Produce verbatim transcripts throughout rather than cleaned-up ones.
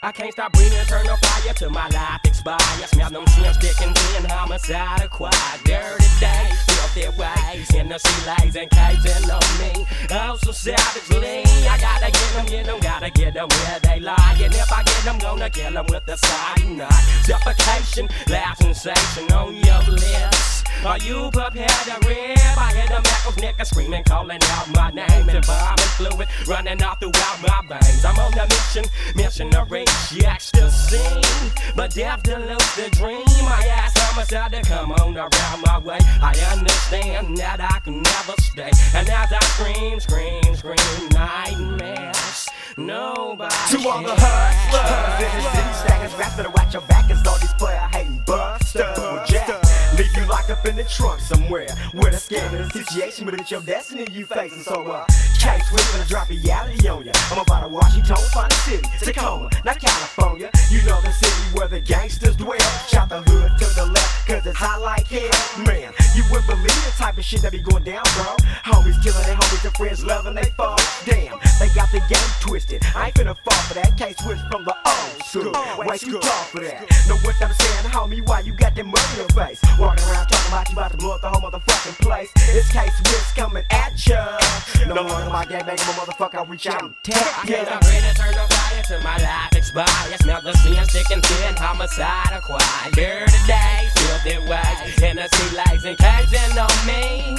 I can't stop breathing, turn the fire till my life expires. Smell them sins sticking in homicide acquired. Dirty days, filthy ways, Hennessy lays and caging on me. Oh, so savagely, I gotta get them, get them, gotta get them where they lie. And if I get them, gonna kill them with the side knot. Suffocation, loud sensation on your lips. Are you prepared to rip? I hear them echoes, niggas screaming, calling out my name. And bombing fluid running off throughout my veins. I'm on a mission, mission to reach ecstasy, but death dilutes the dream. I ask homicide to come on around my way. I understand that I can never stay. And as I scream, scream, scream, nightmares, nobody to all the hustlers in the city, stackers, raps better watch your back, cause all these player hating busters will jack, leave you locked up in the trunk somewhere with a scandalous situation, but it's your destiny you facing. So uh, Case Swift gonna drop reality on ya. I'm about to Washington, find a city, Tacoma, not California. You know the city where the gangsters dwell. Shout the hood to the left, cause it's hot like hell. Man, you wouldn't believe the type of shit that be going down, bro. Homies killing their homies, their friends loving they fall. Damn, they got the game twisted. I ain't finna fall for that. Case Swift from the old school. Way too tall for that. Know what I'm saying, homie? Why you got that mud in your face? Walking around talking about you about to blow up the whole motherfucking place. It's Case Swift coming at ya. No longer my game, making my motherfucker, I'll reach out and tap ya. I'm ready to turn the fire till my life expires. Smell the sin sticking thin, homicide acquired. Dirty days, filthy ways, Hennessy lights and caging on me.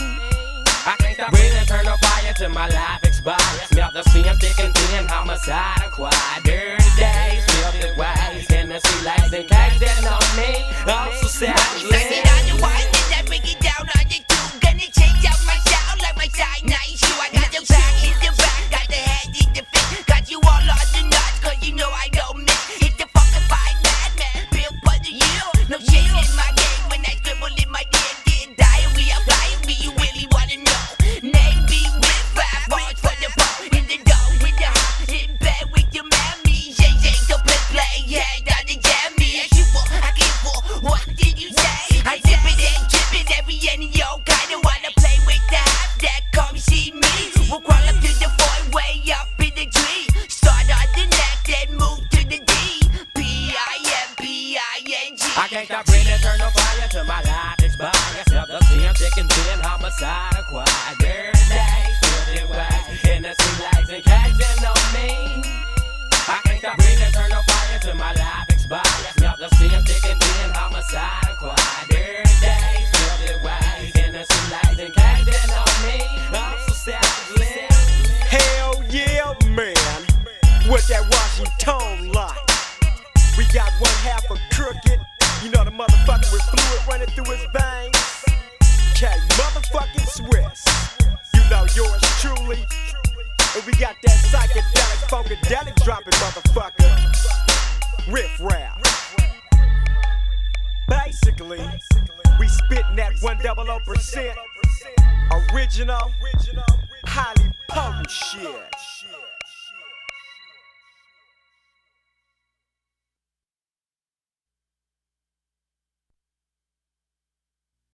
I can't stop breathing, turn the fire till my life expires. Smell the sin sticking thin, homicide acquired. Dirty days, filthy ways, Hennessy lights and caging on me. I'm so savage. I sit on the wine and I bring it down on the two. Gonna change out my sound like my side night shoe. I got the back in the back, got the head in the fit. Got you all on the nuts, cause you know I don't miss. It's the fucking fine madman, built for the you. No shit in my game when I scribble in my D and D diary. I'm flying me, you really wanna know. Name be with five bars for the ball. In the dough with the hot, in bed with your mammy. Shay Shay, so play play, yeah, down the jammy. I shoot for, I keep for, what did you say? I zip it and chip it every end of yo. Kinda wanna play with the half that come see me. We'll crawl up to the four way up in the tree. Start on the neck, then move to the D. P I M P I N G. I can't stop breathing, turn the fire till my life expires. Smell the sin sticking thin, homicide acquired. Dirty days, filthy ways, Hennessy lights and caging on me. I can't stop breathing, turn the fire till my life expires. Smell the sin sticking thin, homicide acquired. Dirty days, filthy ways, Hennessy lights and caging on me. I'm so savage. Hell yeah, man. With that Washington light. We got one half of crooked. You know the motherfucker with fluid running through his veins. K motherfucking Swiss. You know yours truly. And we got that psychedelic, funkadelic dropping motherfucker. Riff Raff. Basically, we spitting that one double O percent. Original, highly potent shit.